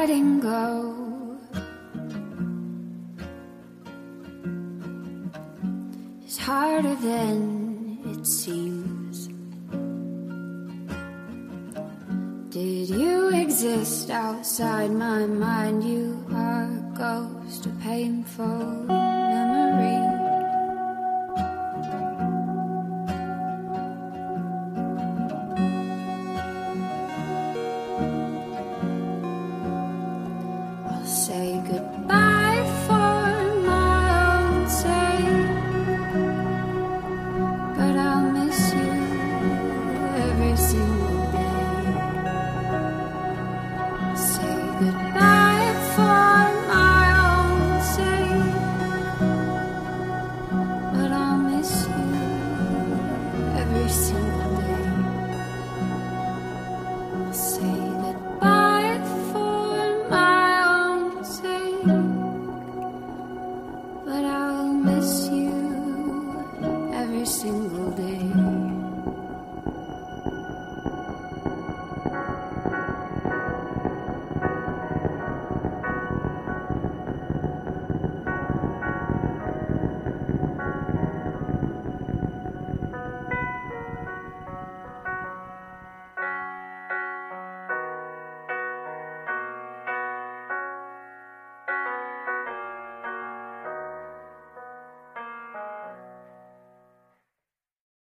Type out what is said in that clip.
letting go. It's harder than it seems. Did you exist outside my mind? You are a ghost, a painful